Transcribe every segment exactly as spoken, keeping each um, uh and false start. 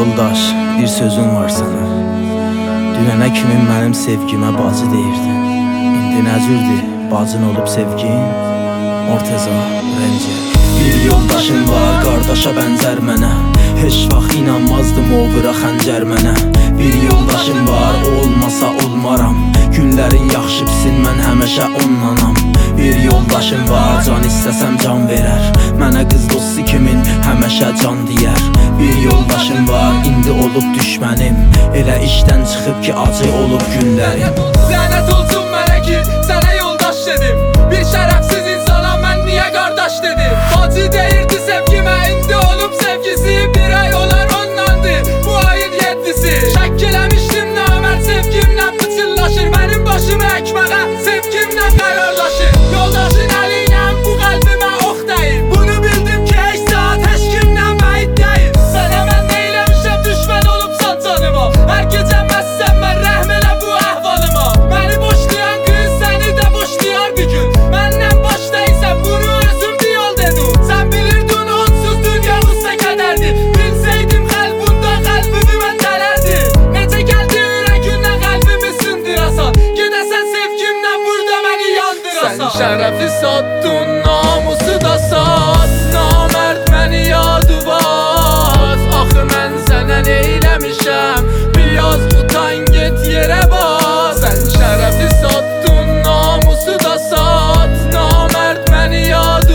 yoldaş, bir sözüm var sana. Dünənə kimi mənim sevgimə bacı deyirdin. İndi nə cürdür bacın olub sevgin? Morteza, Rəncə. Bir yoldaşım var, qardaşa bənzər mənə. Heç vaxt inanmazdım o vıra xəncər mənə. Bir yoldaşım var, olmasa olmaram. Günlərin yaxşı bitsin, mən həməşə onlanam. Bir yoldaşım var, can istəsəm can verər. Mənə qız dostu kimin həməşə can deyər. Bir yoldaşım var, indi olub düşmənim. Elə işdən çıxıb ki, acı olub günlərim. Lənət olsun mənə ki, sənə yoldaş dedim. Bir şərəfsiz insana mən niyə qardaş dedim. Bacı deyirdi sevgimə, indi olub sevgisi. Bir ay olar onlandı, bu ayın yeddisi. Şək eləmişdim namərd sevgimlə pıçıllaşır. Mənim başımı əkməyə sevgimlə qərarlaşır. Yoldaşın əliylə bu qəlbimə ox dəyir. Bunu bildim ki, heç saat heç kimlə məyid deyil. Sənə mən neyləmişəm, düşmən olubsan canıma. Hər gecə məssəm mən rəhm elə bu əhvalıma. Məni boşlayan qız səni də boşlayar bir gün. Məndən baş deysən bunu özüm bir yol dedim. Sən bilirdin onsuz dünya usta qədərdir. Bilsəydim qəlbunda qəlbimi mən dələrdi. Necə gəldi ürəgindən qəlbimi sındırasan. Gedəsən sevgimlə burada məni yandırasan. Sən şərəfi satdın, namusu da sat. Namərd məni yadı bas. Axı mən sənə neyləmişəm. Biraz utan get yerə bas. Sən şərəfi satdın, namusu da sat. Namərd məni yadı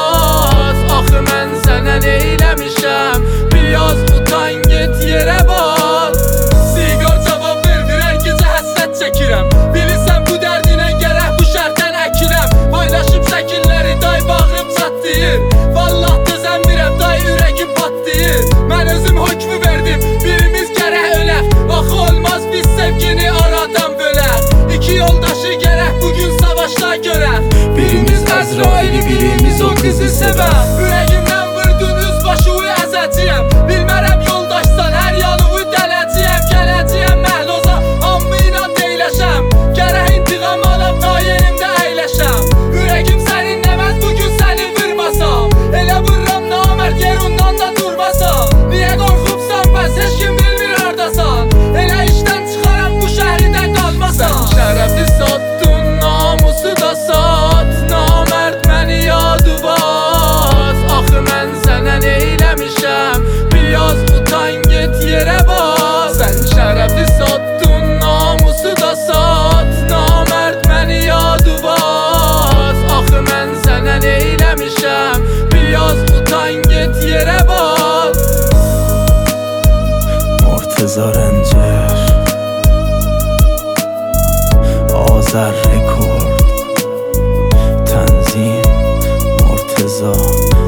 bas. Axı mən sənə neyləmişəm. Biraz utan get yerə bas. Siqar cavab vermir, hər gecə həsrət çəkirəm. Bilirsən bu dərdinə gərək bu şərtdən əkirəm. Paylaşıb şəkilləri day bağrım çatlayır. Vallah dözəmirəm day ürəgim patlayır. Mən özüm hökmü verdim, birimiz gərək ölək. Axı olmaz biz sevgini aradan bölək. İki yoldaşı gərək bugün savaşda görək. Birimiz Əzraili, birimiz o qızı sevər. Ürəyimdən vurdun üz başı əzəcəyəm. Bilmərəm yoldaşsan hər yanımı dələcəyəm. Gələcəyəm məhloza, amma inan deyləşəm. Gərək intiqam alab dayenimdə əyləşəm. Ürəgim sənin nəməz bugün səni vurmasam. Elə vururam namərd yer ondan da durmasam. Niyə qorxubsan bəs heç kim bilmir hardasan. Elə işdən çıxaram bu şəhridə qalmasan. Sən şərəfi satdın, namusu da sat. Namərd məni yadı bas. Axı mən sənə neyləmişəm. Biraz utan get yerə bas. Sən şərəfi satdın, namusu da sat. Namərd məni yadı bas. Axı mən sənə neyləmişəm. Biraz utan get yerə bas. Morteza, Rəncər, Azər Rekord, Tənzim, Morteza,